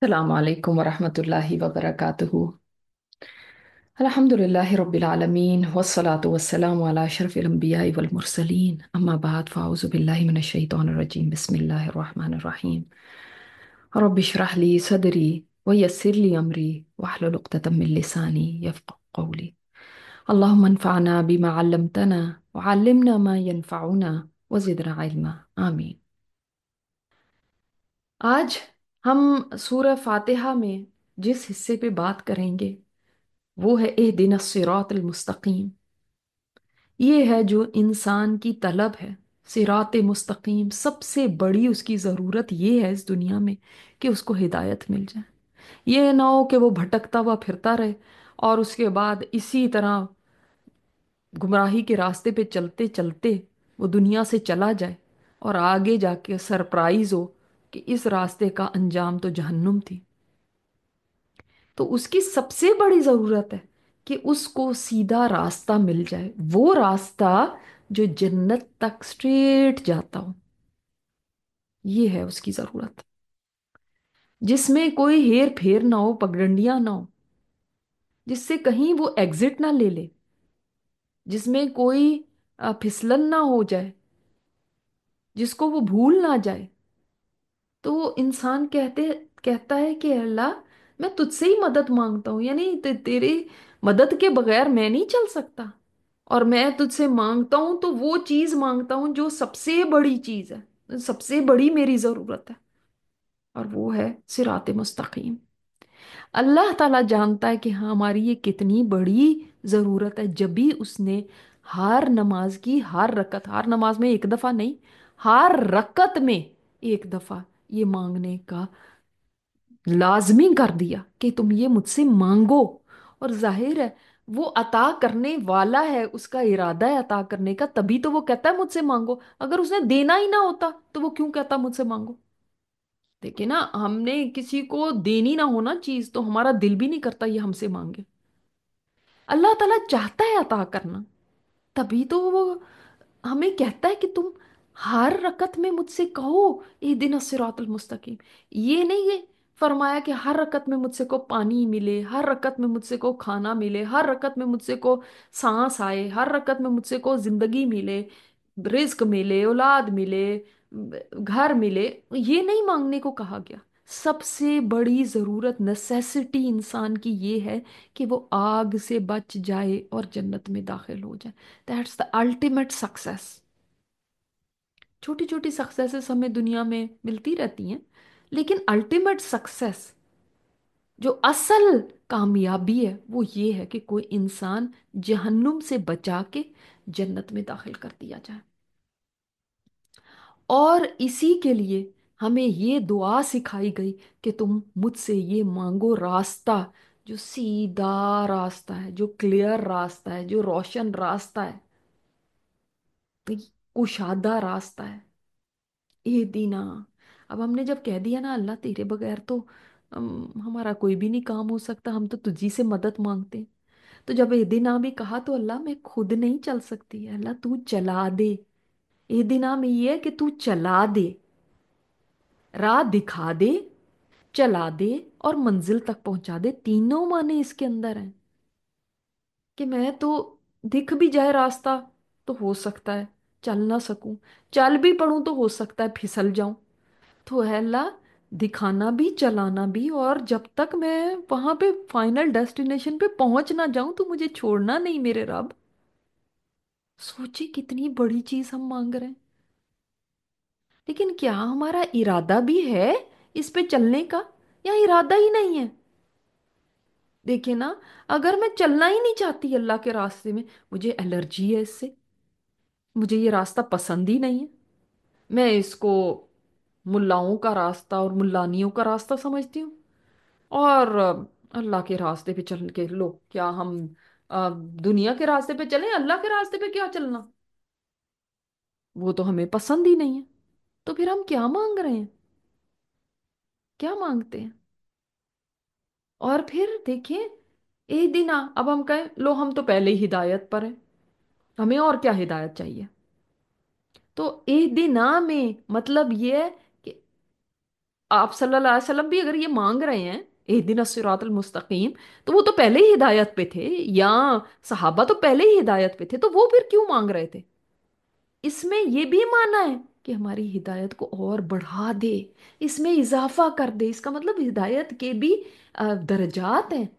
السلام عليكم ورحمة الله وبركاته. الحمد لله رب العالمين والصلاة والسلام على أشرف الأنبياء والمرسلين أما بعد فأعوذ بالله من الشيطان الرجيم بسم الله الرحمن الرحيم. رب اشرح لي صدري ويسر لي أمري واحلل عقدة من لساني يفقه قولي. اللهم انفعنا بما علمتنا وعلمنا ما ينفعنا وزدنا علما آمين. आज हम सूरह फातिहा में जिस हिस्से पे बात करेंगे वो है इहदिना सिरातल मुस्तकीम। ये है जो इंसान की तलब है। सिरात मुस्तकीम सबसे बड़ी उसकी ज़रूरत ये है इस दुनिया में कि उसको हिदायत मिल जाए। ये ना हो कि वो भटकता हुआ फिरता रहे और उसके बाद इसी तरह गुमराही के रास्ते पे चलते चलते वो दुनिया से चला जाए और आगे जाके सरप्राइज हो कि इस रास्ते का अंजाम तो जहन्नुम थी। तो उसकी सबसे बड़ी जरूरत है कि उसको सीधा रास्ता मिल जाए, वो रास्ता जो जन्नत तक स्ट्रेट जाता हो। ये है उसकी जरूरत, जिसमें कोई हेर फेर ना हो, पगडंडियां ना हो, जिससे कहीं वो एग्जिट ना ले ले, जिसमें कोई फिसलन ना हो जाए, जिसको वो भूल ना जाए। तो वो इंसान कहता है कि अल्लाह, मैं तुझसे ही मदद मांगता हूँ, यानी तेरी मदद के बगैर मैं नहीं चल सकता। और मैं तुझसे मांगता हूं तो वो चीज मांगता हूं जो सबसे बड़ी चीज है, सबसे बड़ी मेरी जरूरत है, और वो है सिराते मुस्तकीम। अल्लाह ताला जानता है कि हाँ, हमारी ये कितनी बड़ी जरूरत है। जब भी उसने हर नमाज की हर रकत, हर नमाज में एक दफा नहीं, हर रकत में एक दफा ये मांगने का लाजमी कर दिया कि तुम ये मुझसे मांगो। और जाहिर है वो अता करने वाला है, उसका इरादा है अता करने का, तभी तो वो कहता है मुझसे मांगो। अगर उसने देना ही ना होता तो वो क्यों कहता मुझसे मांगो। देखिए ना, हमने किसी को देनी ना होना चीज तो हमारा दिल भी नहीं करता ये हमसे मांगे। अल्लाह ताला चाहता है अता करना, तभी तो वो हमें कहता है कि तुम हर रकत में मुझसे कहो इहदिना सिरातल मुस्तकीम। ये नहीं है फरमाया कि हर रकत में मुझसे को पानी मिले, हर रकत में मुझसे को खाना मिले, हर रकत में मुझसे को सांस आए, हर रकत में मुझसे को जिंदगी मिले, रिज्क मिले, औलाद मिले, घर मिले। ये नहीं मांगने को कहा गया। सबसे बड़ी जरूरत, नेसेसिटी इंसान की ये है कि वो आग से बच जाए और जन्नत में दाखिल हो जाए। That's the ultimate success. छोटी छोटी सक्सेसेस हमें दुनिया में मिलती रहती हैं, लेकिन अल्टीमेट सक्सेस, जो असल कामयाबी है, वो ये है कि कोई इंसान जहन्नुम से बचा के जन्नत में दाखिल कर दिया जाए। और इसी के लिए हमें ये दुआ सिखाई गई कि तुम मुझसे ये मांगो रास्ता जो सीधा रास्ता है, जो क्लियर रास्ता है, जो रोशन रास्ता है, कुशादा रास्ता है। ये दीना। अब हमने जब कह दिया ना अल्लाह तेरे बगैर तो हमारा कोई भी नहीं काम हो सकता, हम तो तुझी से मदद मांगते हैं। तो जब ये दिना भी कहा तो अल्लाह मैं खुद नहीं चल सकती, अल्लाह तू चला दे। ये दिना में ये है कि तू चला दे, राह दिखा दे, चला दे और मंजिल तक पहुंचा दे। तीनों माने इसके अंदर हैं कि मैं तो दिख भी जाए रास्ता तो हो सकता है चल ना सकूं, चल भी पड़ूं तो हो सकता है फिसल जाऊं। तो है अल्लाह, दिखाना भी चलाना भी, और जब तक मैं वहां पे फाइनल डेस्टिनेशन पे पहुंच ना जाऊं तो मुझे छोड़ना नहीं मेरे रब। सोचिए कितनी बड़ी चीज हम मांग रहे हैं। लेकिन क्या हमारा इरादा भी है इस पे चलने का, या इरादा ही नहीं है। देखिए ना, अगर मैं चलना ही नहीं चाहती अल्लाह के रास्ते में, मुझे एलर्जी है इससे, मुझे ये रास्ता पसंद ही नहीं है, मैं इसको मुल्लाओं का रास्ता और मुल्लानियों का रास्ता समझती हूँ। और अल्लाह के रास्ते पे चल के लो, क्या हम दुनिया के रास्ते पे चलें, अल्लाह के रास्ते पे क्या चलना, वो तो हमें पसंद ही नहीं है। तो फिर हम क्या मांग रहे हैं, क्या मांगते हैं। और फिर देखिए, एक दिन अब हम कहें लो हम तो पहले ही हिदायत पर हैं, हमें और क्या हिदायत चाहिए। तो एक दिन में मतलब ये है कि آپ صلی اللہ علیہ وسلم بھی اگر یہ مانگ رہے ہیں اہدنا الصراط المستقیم، تو وہ تو پہلے ہی ہدایت پہ تھے، یا صحابہ تو پہلے ہی ہدایت پہ تھے، تو وہ پھر کیوں مانگ رہے تھے؟ اس میں یہ بھی مانا ہے کہ ہماری ہدایت کو اور بڑھا دے، اس میں اضافہ کر دے، اس کا مطلب ہدایت کے بھی درجات ہیں،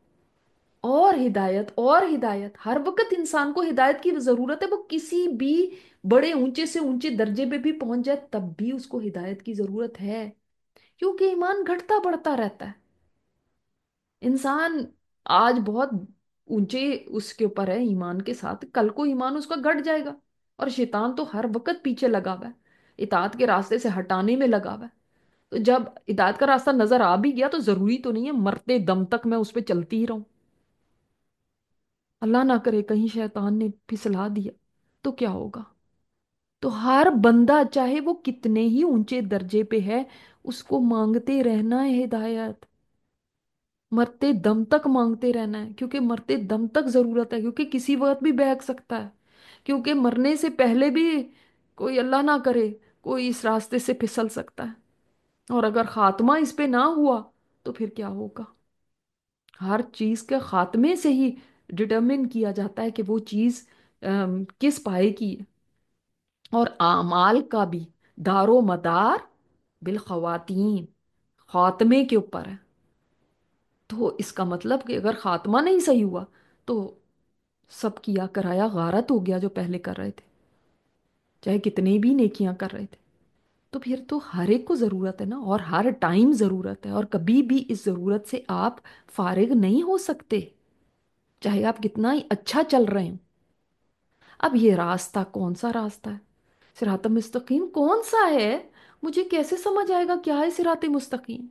اور ہدایت ہر وقت انسان کو ہدایت کی ضرورت ہے، وہ کسی بھی بڑے اونچے سے اونچے درجے پہ بھی پہنچ جائے تب بھی اس کو ہدایت کی ضرورت ہے، کیونکہ ایمان گھٹتا بڑھتا رہتا ہے۔ انسان آج بہت اونچے اس کے اوپر ہے ایمان کے ساتھ، کل کو ایمان اس کا گھٹ جائے گا، اور شیطان تو ہر وقت پیچھے لگا ہوا ہے، اطاعت کے راستے سے ہٹانے میں لگا ہوا ہے۔ تو جب اطاعت کا راستہ نظر آ بھی گیا تو ضروری تو نہیں ہے مرتے دم تک میں اس پہ چلتی ہی رہوں، اللہ نہ کرے کہیں شیطان نے پھسلا دیا تو کیا ہوگا؟ تو ہر بندہ چاہے وہ کتنے ہی اونچے درجے پہ ہے، اس کو مانگتے رہنا ہے ہدایت، مرتے دم تک مانگتے رہنا ہے، کیونکہ مرتے دم تک ضرورت ہے، کیونکہ کسی وقت بھی بہک سکتا ہے، کیونکہ مرنے سے پہلے بھی کوئی اللہ نہ کرے کوئی اس راستے سے پھسل سکتا ہے، اور اگر خاتمہ اس پہ نہ ہوا تو پھر کیا ہوگا؟ ہر چیز کے خاتمے سے ہی ڈٹرمن کیا جاتا ہے کہ وہ چیز کس پائے کی ہے، اور اعمال کا بھی دار و مدار بالخواتین، خاتمے کے اوپر ہے۔ تو اس کا مطلب کہ اگر خاتمہ نہیں صحیح ہوا تو سب کیا کرایا غارت ہو گیا جو پہلے کر رہے تھے، چاہے کتنے بھی نیکیاں کر رہے تھے۔ تو پھر تو ہر ایک کو ضرورت ہے نا، اور ہر ٹائم ضرورت ہے، اور کبھی بھی اس ضرورت سے آپ فارغ نہیں ہو سکتے، چاہے آپ کتنا ہی اچھا چل رہے ہوں۔ اب یہ راستہ کون سا راستہ ہے؟ صراط مستقیم کون سا ہے؟ مجھے کیسے سمجھ آئے گا کیا ہے صراط مستقیم؟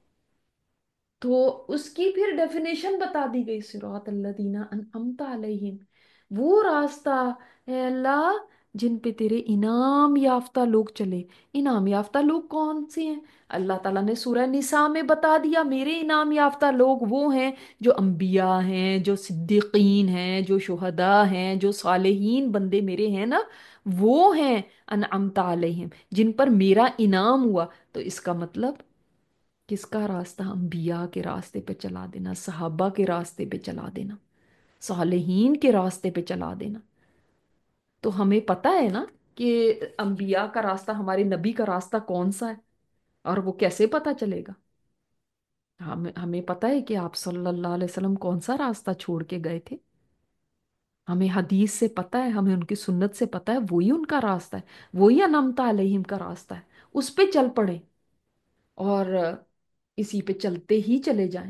تو اس کی پھر ڈیفینیشن بتا دی گئی، صراط الذین انعمت علیہم، وہ راستہ ہے اللہ جن پہ تیرے انعام یافتہ لوگ چلے۔ انعام یافتہ لوگ کون سے ہیں؟ اللہ تعالیٰ نے سورہ نساء میں بتا دیا، میرے انعام یافتہ لوگ وہ ہیں جو انبیاء ہیں، جو صدیقین ہیں، جو شہداء ہیں، جو صالحین بندے میرے ہیں نا، وہ ہیں انعمت علیہم، جن پر میرا انعام ہوا۔ تو اس کا مطلب کس کا راستہ؟ انبیاء کے راستے پہ چلا دینا، صحابہ کے راستے پہ چلا دینا، صالحین کے راستے پہ چلا دینا۔ تو ہمیں پتہ ہے نا کہ انبیاء کا راستہ، ہمارے نبی کا راستہ کون سا ہے، اور وہ کیسے پتہ چلے گا؟ ہمیں پتہ ہے کہ آپ صلی اللہ علیہ وسلم کون سا راستہ چھوڑ کے گئے تھے، ہمیں حدیث سے پتہ ہے، ہمیں ان کی سنت سے پتہ ہے، وہی ان کا راستہ ہے، وہی انعمت علیہم کا راستہ ہے، اس پہ چل پڑیں، اور اسی پہ چلتے ہی چلے جائیں۔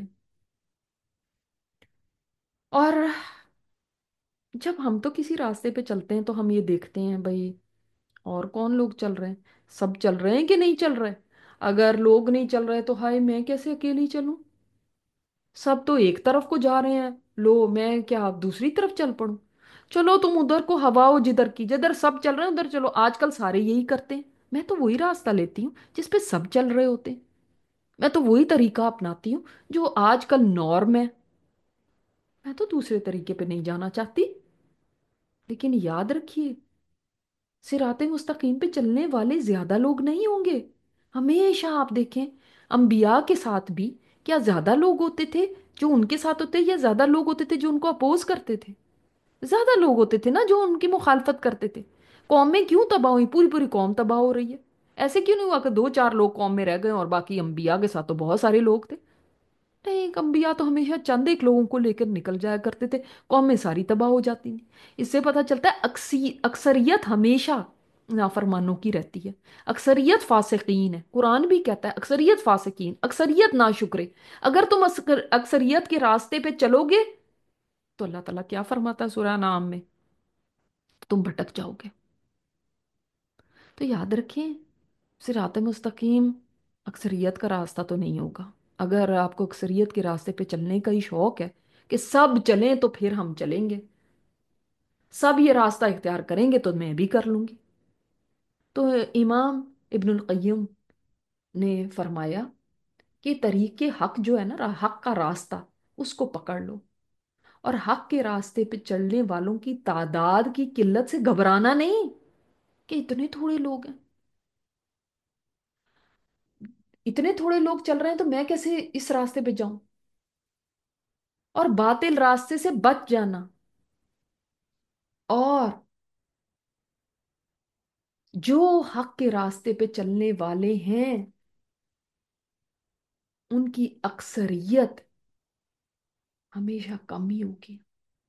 اور جب ہم تو کسی راستے پہ چلتے ہیں تو ہم یہ دیکھتے ہیں بھائی اور کون لوگ چل رہے ہیں، سب چل رہے ہیں کہ نہیں چل رہے؟ اگر لوگ نہیں چل رہے تو ہائے میں کیسے اکیلی چلوں؟ سب تو ایک طرف کو جا رہے ہیں، لو میں کیا دوسری طرف چل پڑوں؟ چلو تم ادھر کو ہواؤ، جدھر کی جدھر سب چل رہے ہیں ادھر چلو، آج کل سارے یہی کرتے ہیں، میں تو وہی راستہ لیتی ہوں جس پہ سب چل رہے ہوتے ہیں، میں تو وہی طریقہ اپناتی ہوں جو آج کل نارم ہے، میں تو دوسرے طریقے پہ نہیں جانا چاہتی۔ لیکن یاد رکھیے صراط مستقیم پہ چلنے والے زیادہ لوگ نہیں ہوں گے، ہمیشہ آپ دیکھیں انبیاء کے ساتھ بھی کیا زیادہ لوگ ہوتے تھے جو ان کے ساتھ ہوتے، یا زیادہ لوگ ہوتے تھے جو ان کو اپوز کرتے تھے؟ زیادہ لوگ ہوتے تھے نا جو ان کی مخالفت کرتے تھے۔ قومیں کیوں تباہ ہوئی؟ پوری پوری قوم تباہ ہو رہی ہے، ایسے کیوں نہیں ہوا کہ دو چار لوگ قوم میں رہ گئے اور باقی انبیاء کے ساتھ تو بہت سارے لوگ تھے؟ نہیں، انبیاء تو ہمیشہ چند ایک لوگوں کو لے کر نکل جایا کرتے تھے، قومیں ساری تباہ ہو جاتی تھیں۔ اس سے پتہ چلتا ہے اکثریت ہمیشہ نافرمانوں کی رہتی ہے، اکثریت فاسقین ہے، قرآن بھی کہتا ہے اکثریت فاسقین، اکثریت ناشکرے۔ اگر تم اکثریت کے راستے پہ چلو گے تو اللہ تعالیٰ کیا فرماتا ہے سورہ نام میں؟ تم بھٹک جاؤ گے۔ تو یاد رکھیں صراط مستقیم اکثریت کا راستہ تو نہیں ہوگا۔ اگر آپ کو اکثریت کے راستے پہ چلنے کا ہی شوق ہے کہ سب چلیں تو پھر ہم چلیں گے، سب یہ راستہ اختیار کریں گے تو میں بھی کر لوں گی۔ تو امام ابن القیم نے فرمایا کہ طریق حق جو ہے نا، حق کا راستہ، اس کو پکڑ لو، اور حق کے راستے پہ چلنے والوں کی تعداد کی قلت سے گھبرانا نہیں کہ اتنے تھوڑے لوگ ہیں۔ इतने थोड़े लोग चल रहे हैं तो मैं कैसे इस रास्ते पे जाऊं? और बातिल रास्ते से बच जाना, और जो हक के रास्ते पे चलने वाले हैं उनकी अक्सरियत हमेशा कम ही होगी।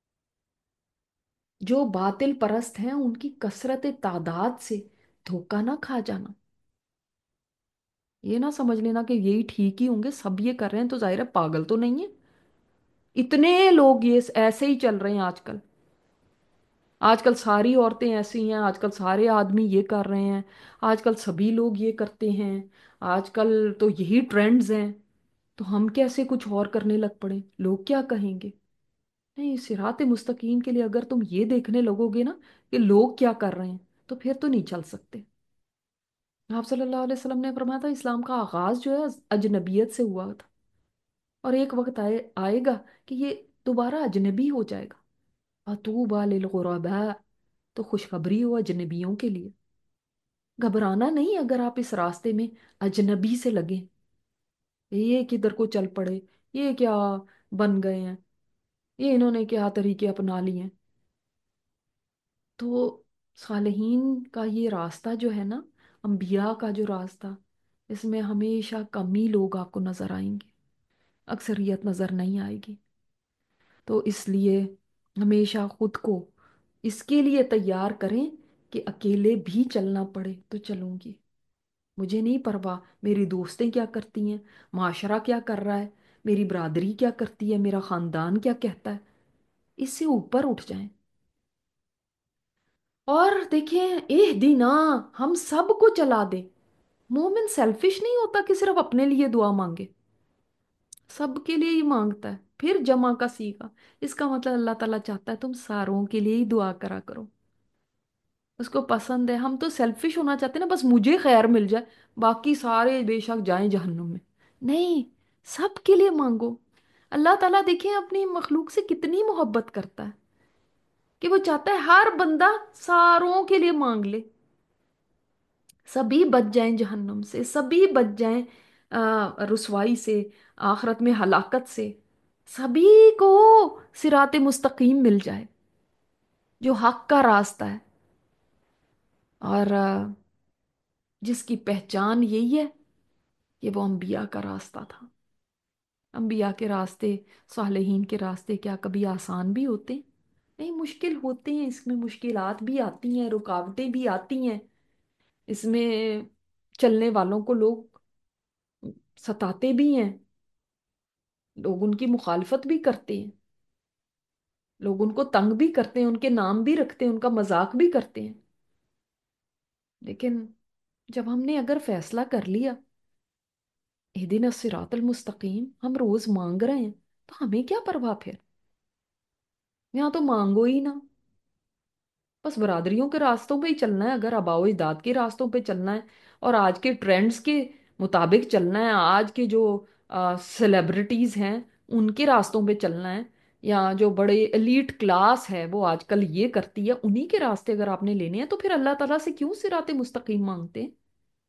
जो बातिल परस्त हैं उनकी कसरत तादाद से धोखा ना खा जाना। ये ना समझ लेना कि यही ठीक ही होंगे, सब ये कर रहे हैं तो जाहिर है पागल तो नहीं है। इतने लोग ये ऐसे ही चल रहे हैं आजकल। आजकल सारी औरतें ऐसी हैं, आजकल सारे आदमी ये कर रहे हैं, आजकल सभी लोग ये करते हैं, आजकल तो यही ट्रेंड्स हैं। तो हम कैसे कुछ और करने लग पड़े, लोग क्या कहेंगे? नहीं, सिरात मुस्तकीम के लिए अगर तुम ये देखने लगोगे ना कि लोग क्या कर रहे हैं, तो फिर तो नहीं चल सकते। आप सल्लल्लाहु अलैहि वसल्लम ने फरमाया था इस्लाम का आगाज जो है अजनबियत से हुआ था, और एक वक्त आएगा कि ये दोबारा अजनबी हो जाएगा। अतूबा लिल गुरबा, तो खुशखबरी हो अजनबियों के लिए। घबराना नहीं अगर आप इस रास्ते में अजनबी से लगे, ये किधर को चल पड़े, ये क्या बन गए हैं, ये इन्होंने क्या तरीके अपना लिए हैं। तो सालेहीन का ये रास्ता जो है ना, अंबिया का जो रास्ता, इसमें हमेशा कम ही लोग आपको नजर आएंगे, अक्सरियत नजर नहीं आएगी। तो इसलिए हमेशा खुद को इसके लिए तैयार करें कि अकेले भी चलना पड़े तो चलूंगी, मुझे नहीं परवाह मेरी दोस्तें क्या करती हैं, माशरा क्या कर रहा है, मेरी बरादरी क्या करती है, मेरा खानदान क्या कहता है। इससे ऊपर उठ जाएं। और देखें, एह दीना, हम सबको चला दे। मोमिन सेल्फिश नहीं होता कि सिर्फ अपने लिए दुआ मांगे, सबके लिए ही मांगता है। फिर जमा का सीगा, इसका मतलब अल्लाह ताला चाहता है तुम सारों के लिए ही दुआ करा करो। उसको पसंद है, हम तो सेल्फिश होना चाहते हैं ना, बस मुझे खैर मिल जाए, बाकी सारे बेशक जाएं जहन्नुम में। नहीं, सबके लिए मांगो। अल्लाह ताला देखें अपनी मखलूक से कितनी मोहब्बत करता है कि वो चाहता है हर बंदा सारों के लिए मांग ले, सभी बच जाएं जहन्नुम से, सभी बच जाएं रुसवाई से, आखिरत में हलाकत से, सभी को सिराते मुस्तकीम मिल जाए जो हक का रास्ता है। और जिसकी पहचान यही है कि वो अंबिया का रास्ता था। अंबिया के रास्ते, सालेहीन के रास्ते क्या कभी आसान भी होते हैं? नहीं, मुश्किल होते हैं, इसमें मुश्किलात भी आती हैं, रुकावटें भी आती हैं। इसमें चलने वालों को लोग सताते भी हैं, लोग उनकी मुखालफत भी करते हैं, लोग उनको तंग भी करते हैं, उनके नाम भी रखते हैं, उनका मजाक भी करते हैं। लेकिन जब हमने अगर फैसला कर लिया इहदिना सिरातल मुस्तकीम, हम रोज मांग रहे हैं, तो हमें क्या परवाह फिर? यहाँ तो मांगो ही ना, बस बरादरियों के रास्तों पे ही चलना है, अगर आबाओ अजदाद के रास्तों पे चलना है और आज के ट्रेंड्स के मुताबिक चलना है, आज के जो सेलिब्रिटीज हैं उनके रास्तों पे चलना है, या जो बड़े एलीट क्लास है वो आजकल ये करती है, उन्हीं के रास्ते अगर आपने लेने हैं, तो फिर अल्लाह ताला से क्यों सिराते मुस्तकीम मांगते हैं?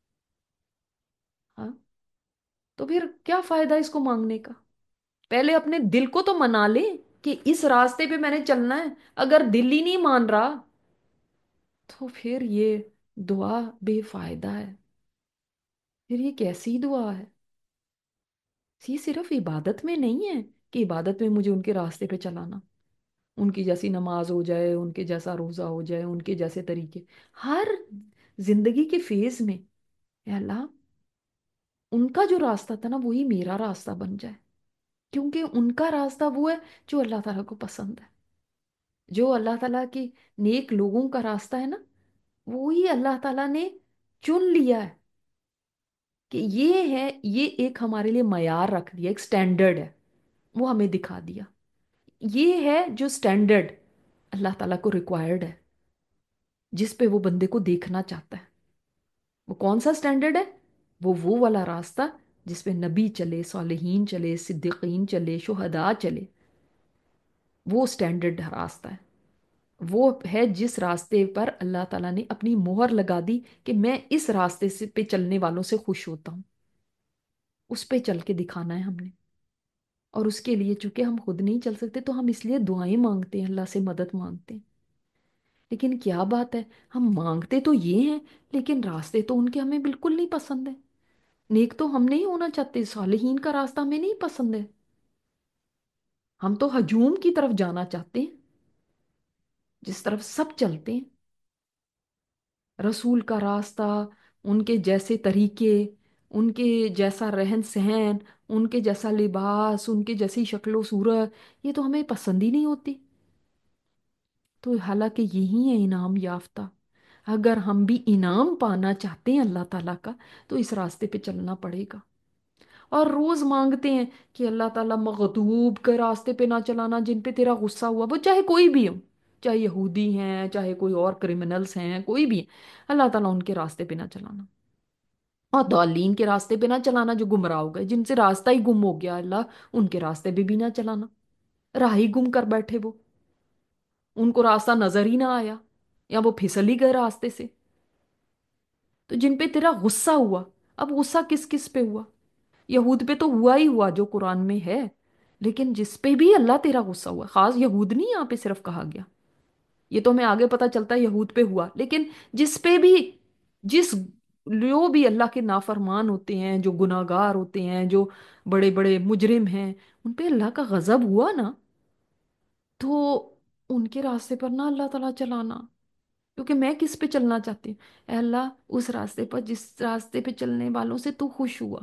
हाँ, तो फिर क्या फायदा इसको मांगने का? पहले अपने दिल को तो मना ले कि इस रास्ते पे मैंने चलना है। अगर दिल ही नहीं मान रहा तो फिर ये दुआ बेफायदा है। फिर ये कैसी दुआ है? ये सिर्फ इबादत में नहीं है कि इबादत में मुझे उनके रास्ते पे चलाना, उनकी जैसी नमाज हो जाए, उनके जैसा रोजा हो जाए, उनके जैसे तरीके, हर जिंदगी के फेज में, या अल्लाह उनका जो रास्ता था ना वही मेरा रास्ता बन जाए, क्योंकि उनका रास्ता वो है जो अल्लाह ताला को पसंद है। जो अल्लाह ताला के नेक लोगों का रास्ता है ना, वो ही अल्लाह ताला ने चुन लिया है कि ये है, ये एक हमारे लिए मयार रख दिया, एक स्टैंडर्ड है, वो हमें दिखा दिया। ये है जो स्टैंडर्ड अल्लाह ताला को रिक्वायर्ड है, जिस पे वो बंदे को देखना चाहता है। वो कौन सा स्टैंडर्ड है? वो वाला रास्ता जिस पे नबी चले, सालेहीन चले, सिद्दीकीन चले, शुहदा चले, वो स्टैंडर्ड रास्ता है। वो है जिस रास्ते पर अल्लाह ताला ने अपनी मोहर लगा दी कि मैं इस रास्ते से पे चलने वालों से खुश होता हूँ। उस पे चल के दिखाना है हमने। और उसके लिए चूंकि हम खुद नहीं चल सकते तो हम इसलिए दुआएं मांगते हैं, अल्लाह से मदद मांगते हैं। लेकिन क्या बात है, हम मांगते तो ये हैं, लेकिन रास्ते तो उनके हमें बिल्कुल नहीं पसंद है। नेक तो हम नहीं होना चाहते, सालिहीन का रास्ता हमें नहीं पसंद है। हम तो हजूम की तरफ जाना चाहते हैं, जिस तरफ सब चलते हैं। रसूल का रास्ता, उनके जैसे तरीके, उनके जैसा रहन सहन, उनके जैसा लिबास, उनके जैसी शक्लो सूरत, ये तो हमें पसंद ही नहीं होती। तो हालांकि यही है इनाम याफ्ता। अगर हम भी इनाम पाना चाहते हैं अल्लाह ताला का, तो इस रास्ते पे चलना पड़ेगा। और रोज मांगते हैं कि अल्लाह ताला मगदूब के रास्ते पे ना चलाना, जिन पे तेरा गुस्सा हुआ, वो चाहे कोई भी हो, चाहे यहूदी हैं, चाहे कोई और क्रिमिनल्स हैं, कोई भी है, अल्लाह ताला उनके रास्ते पे ना चलाना। और दौलीन के रास्ते पे ना चलाना, जो गुमराह हो गए, जिनसे रास्ता ही गुम हो गया, अल्लाह उनके रास्ते पे भी ना चलाना। राह ही गुम कर बैठे वो, उनको रास्ता नजर ही ना आया, या वो फिसल ही गए रास्ते से। तो जिन पे तेरा गुस्सा हुआ, अब गुस्सा किस किस पे हुआ? यहूद पे तो हुआ ही हुआ जो कुरान में है। लेकिन जिस पे भी अल्लाह तेरा गुस्सा हुआ, खास यहूद नहीं यहाँ पे सिर्फ कहा गया, ये तो हमें आगे पता चलता है यहूद पे हुआ, लेकिन जिस पे भी, जिस, जो भी अल्लाह के नाफरमान होते हैं, जो गुनाहगार होते हैं, जो बड़े बड़े मुजरिम हैं, उन पे अल्लाह का गजब हुआ ना, तो उनके रास्ते पर ना अल्लाह ताला चलाना। क्योंकि मैं किस पे चलना चाहती हूँ? ऐ अल्लाह, उस रास्ते पर जिस रास्ते पे चलने वालों से तू खुश हुआ।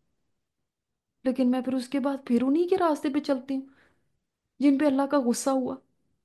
लेकिन मैं फिर उसके बाद फिर उन्हीं के रास्ते पे चलती हूँ जिन पे अल्लाह का गुस्सा हुआ।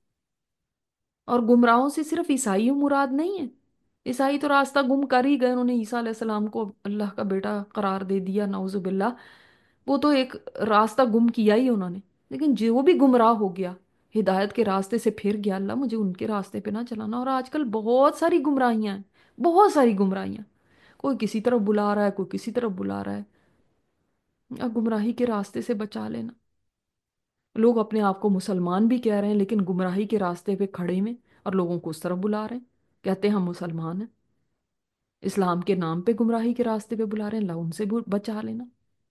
और गुमराहों से सिर्फ ईसाई मुराद नहीं है। ईसाई तो रास्ता गुम कर ही गए, उन्होंने ईसा अलैहिस्सलाम को अल्लाह का बेटा करार दे दिया, नाउजुबिल्ला। वो तो एक रास्ता गुम किया ही उन्होंने। लेकिन जो भी गुमराह हो गया, हिदायत के रास्ते से फिर गया, अल्लाह मुझे उनके रास्ते पे ना चलाना। और आजकल बहुत सारी गुमराहियां हैं, बहुत सारी गुमराहियां। कोई किसी तरफ बुला रहा है, कोई किसी तरफ बुला रहा है। गुमराही के रास्ते से बचा लेना। लोग अपने आप को मुसलमान भी कह रहे हैं, लेकिन गुमराही के रास्ते पे खड़े में, और लोगों को उस तरफ बुला रहे हैं। कहते हैं हम मुसलमान हैं, इस्लाम के नाम पे गुमराही के रास्ते पे बुला रहे हैं। अल्लाह उनसे बचा लेना।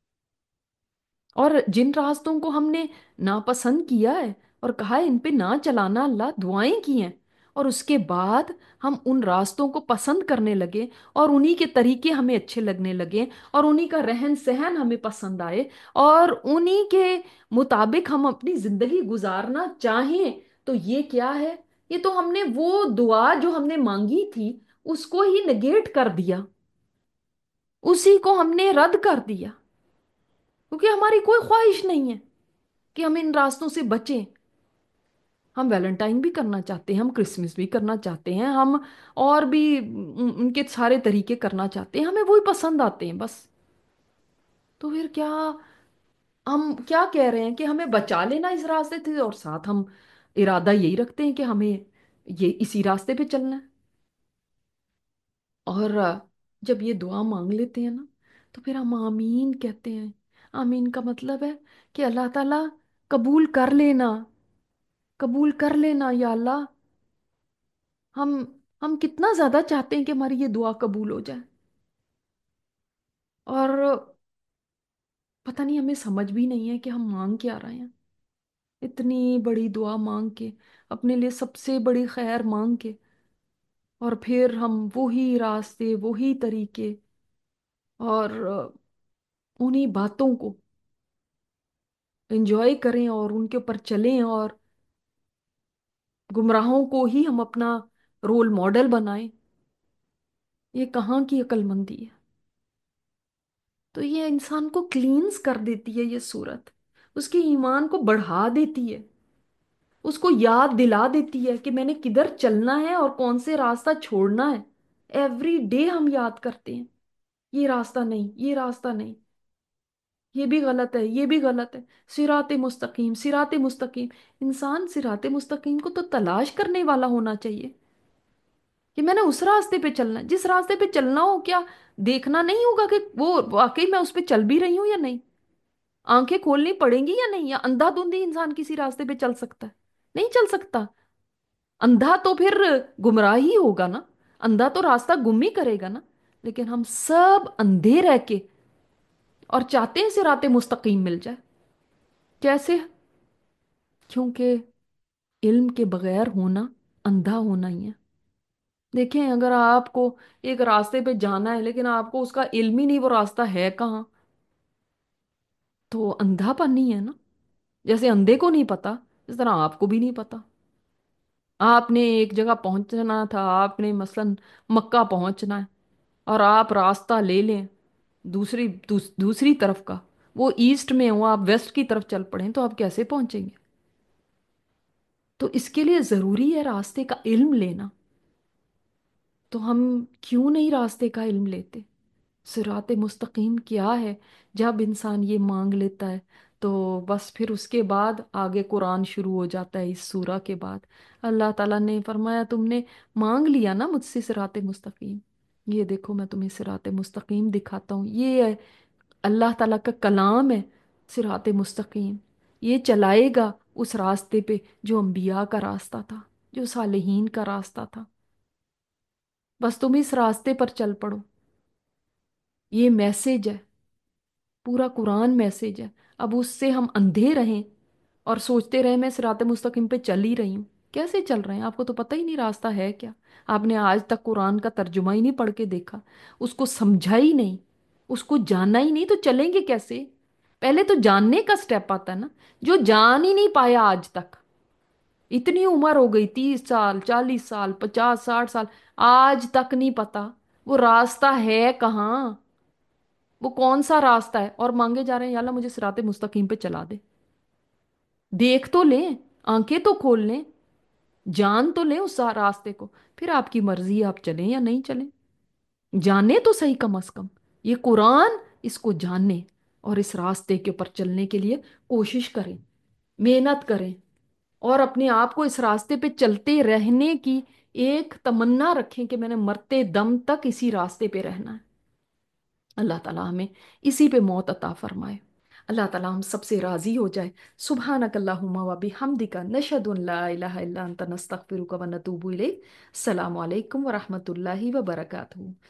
और जिन रास्तों को हमने नापसंद किया है और कहा है इन पे ना चलाना, अल्लाह दुआएं की हैं, और उसके बाद हम उन रास्तों को पसंद करने लगे, और उन्हीं के तरीके हमें अच्छे लगने लगे, और उन्हीं का रहन सहन हमें पसंद आए, और उन्हीं के मुताबिक हम अपनी जिंदगी गुजारना चाहें, तो ये क्या है? ये तो हमने वो दुआ जो हमने मांगी थी उसको ही नेगेट कर दिया, उसी को हमने रद्द कर दिया। क्योंकि हमारी कोई ख्वाहिश नहीं है कि हम इन रास्तों से बचें। हम वैलेंटाइन भी करना चाहते हैं, हम क्रिसमस भी करना चाहते हैं, हम और भी उनके सारे तरीके करना चाहते हैं, हमें वही पसंद आते हैं बस। तो फिर क्या, हम क्या कह रहे हैं कि हमें बचा लेना इस रास्ते से, और साथ हम इरादा यही रखते हैं कि हमें ये इसी रास्ते पे चलना है। और जब ये दुआ मांग लेते हैं ना, तो फिर हम आमीन कहते हैं। आमीन का मतलब है कि अल्लाह ताला कबूल कर लेना, कबूल कर लेना या अल्लाह। हम हम कितना ज्यादा चाहते हैं कि हमारी ये दुआ कबूल हो जाए। और पता नहीं, हमें समझ भी नहीं है कि हम मांग क्या रहे हैं। इतनी बड़ी दुआ मांग के, अपने लिए सबसे बड़ी खैर मांग के, और फिर हम वही रास्ते, वही तरीके, और उन्हीं बातों को एंजॉय करें और उनके ऊपर चलें, और गुमराहों को ही हम अपना रोल मॉडल बनाएं। ये कहाँ की अक्लमंदी है? तो ये इंसान को क्लींस कर देती है ये सूरत, उसके ईमान को बढ़ा देती है, उसको याद दिला देती है कि मैंने किधर चलना है और कौन से रास्ता छोड़ना है। एवरी डे हम याद करते हैं, ये रास्ता नहीं, ये रास्ता नहीं, ये भी गलत है, ये भी गलत है। सिराते मुस्तकीम, सिराते मुस्तकीम। इंसान सिराते मुस्तकीम को तो तलाश करने वाला होना चाहिए कि मैंने उस रास्ते पे चलना है। जिस रास्ते पे चलना हो, क्या देखना नहीं होगा कि वो वाकई मैं उस पे चल भी रही हूं या नहीं? आंखें खोलनी पड़ेंगी या नहीं? या अंधाधुंधी इंसान किसी रास्ते पे चल सकता है? नहीं चल सकता। अंधा तो फिर गुमराह ही होगा ना, अंधा तो रास्ता गुम ही करेगा ना। लेकिन हम सब अंधे रह के اور چاہتے ہیں صراط مستقیم مل جائے. کیسے؟ کیونکہ علم کے بغیر ہونا اندھا ہونا ہی ہے. دیکھیں، اگر آپ کو ایک راستے پہ جانا ہے لیکن آپ کو اس کا علم ہی نہیں وہ راستہ ہے کہاں، تو اندھا پن ہی ہے نا. جیسے اندھے کو نہیں پتا، اس طرح آپ کو بھی نہیں پتا. آپ نے ایک جگہ پہنچنا تھا، آپ نے مثلاً مکہ پہنچنا ہے، اور آپ راستہ لے لیں دوسری طرف کا، وہ ایسٹ میں ہو، آپ ویسٹ کی طرف چل پڑیں، تو آپ کیسے پہنچیں گے؟ تو اس کے لیے ضروری ہے راستے کا علم لینا. تو ہم کیوں نہیں راستے کا علم لیتے؟ صراط مستقیم کیا ہے؟ جب انسان یہ مانگ لیتا ہے تو بس پھر اس کے بعد آگے قرآن شروع ہو جاتا ہے. اس سورہ کے بعد اللہ تعالیٰ نے فرمایا تم نے مانگ لیا نا مجھ سے صراط مستقیم، یہ دیکھو میں تمہیں صراط مستقیم دکھاتا ہوں. یہ ہے اللہ تعالیٰ کا کلام ہے، صراط مستقیم. یہ چلائے گا اس راستے پہ جو انبیاء کا راستہ تھا، جو صالحین کا راستہ تھا. بس تم اس راستے پر چل پڑو. یہ میسج ہے، پورا قرآن میسج ہے. اب اس سے ہم اندھے رہیں اور سوچتے رہے میں صراط مستقیم پہ چل ہی رہی ہوں. کیسے چل رہے ہیں؟ آپ کو تو پتہ ہی نہیں راستہ ہے کیا. آپ نے آج تک قرآن کا ترجمہ ہی نہیں پڑھ کے دیکھا، اس کو سمجھا ہی نہیں، اس کو جانا ہی نہیں، تو چلیں گے کیسے؟ پہلے تو جاننے کا سٹیپ آتا ہے نا، جو جان ہی نہیں پایا آج تک. اتنی عمر ہو گئی، 30 سال، 40 سال، 50 60 سال، آج تک نہیں پتا وہ راستہ ہے کہاں، وہ کون سا راستہ ہے، اور مانگے جا رہے ہیں یا اللہ مجھے صراط مستقیم پہ چلا دے. دیکھ تو لیں، آنکھیں تو کھول لیں، جان تو لیں اس راستے کو. پھر آپ کی مرضی ہے آپ چلیں یا نہیں چلیں. جانے تو صحیح کم از کم یہ قرآن، اس کو جاننے اور اس راستے کے اوپر چلنے کے لیے کوشش کریں، محنت کریں، اور اپنے آپ کو اس راستے پہ چلتے رہنے کی ایک تمنا رکھیں کہ میں نے مرتے دم تک اسی راستے پہ رہنا ہے. اللہ تعالیٰ ہمیں اسی پہ موت عطا فرمائے. اللہ تعالیٰ ہم سب سے راضی ہو جائے. سبحانک اللہم و بحمدک نشہد ان لا الہ الا انت نستغفرک و نتوب الیک. السلام علیکم ورحمۃ اللہ وبرکاتہ.